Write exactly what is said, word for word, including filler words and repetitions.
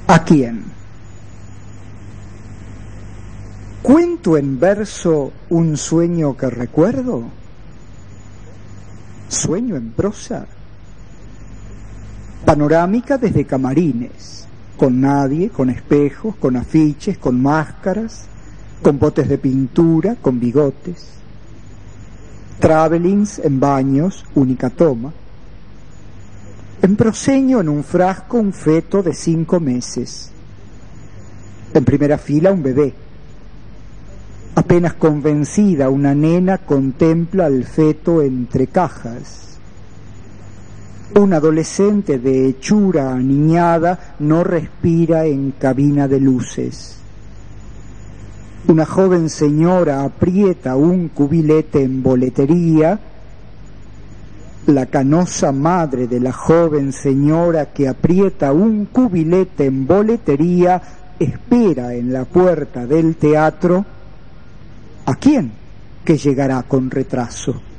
¿A quién? ¿Cuento en verso un sueño que recuerdo? ¿Sueño en prosa? Panorámica desde camarines, con nadie, con espejos, con afiches, con máscaras, con botes de pintura, con bigotes. Travelings en baños, única toma. En proscenio, en un frasco, un feto de cinco meses. En primera fila, un bebé. Apenas convencida, una nena contempla al feto entre cajas. Un adolescente de hechura aniñada no respira en cabina de luces. Una joven señora aprieta un cubilete en boletería. La canosa madre de la joven señora que aprieta un cubilete en boletería espera en la puerta del teatro. ¿A quién? Que llegará con retraso.